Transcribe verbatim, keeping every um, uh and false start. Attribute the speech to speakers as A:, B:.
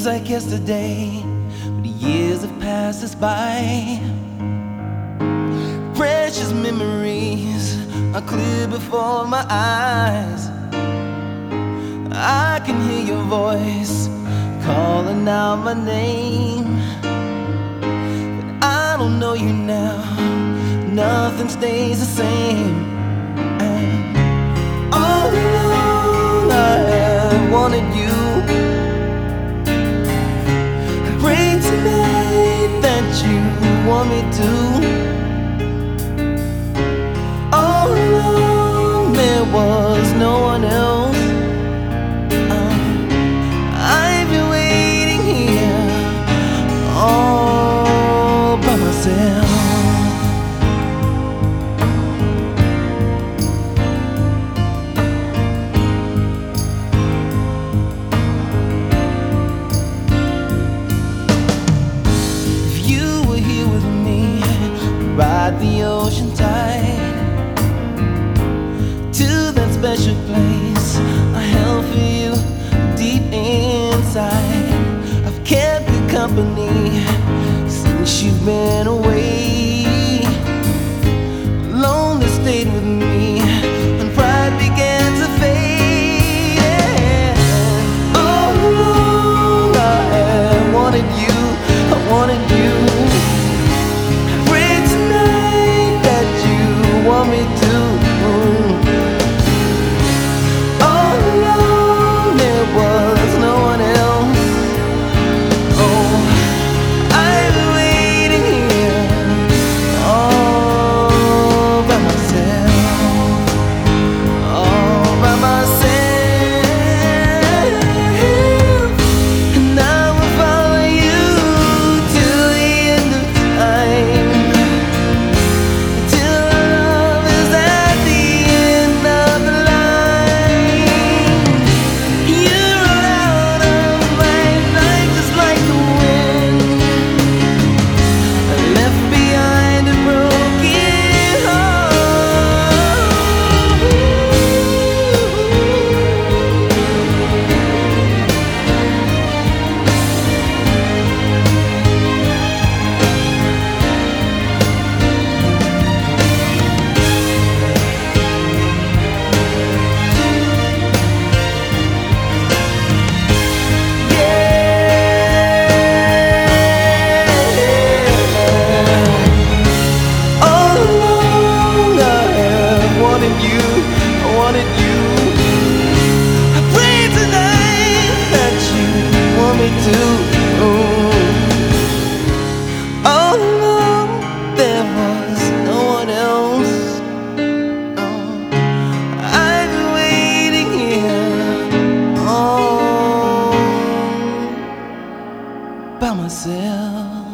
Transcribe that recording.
A: seems like yesterday, but the years have passed us by. Precious memories are clear before my eyes. I can hear your voice calling out my name, but I don't know you now. Nothing stays the same. And all along I have wanted you. I pray tonight that you want me to. All along there was no one else. um, I've been waiting here all by myself. Ride the ocean tide to that special place I held for you deep inside. I've kept you company since you've been away. Lonely stayed with me when pride began to fade. Yeah. All along I have wanted you, I wanted you. Want me to. All along there was no one else. Oh, I've been waiting here all by myself, all by myself. And I will follow you till the end of time. All along there was no one else. Oh, I've been waiting here all by myself.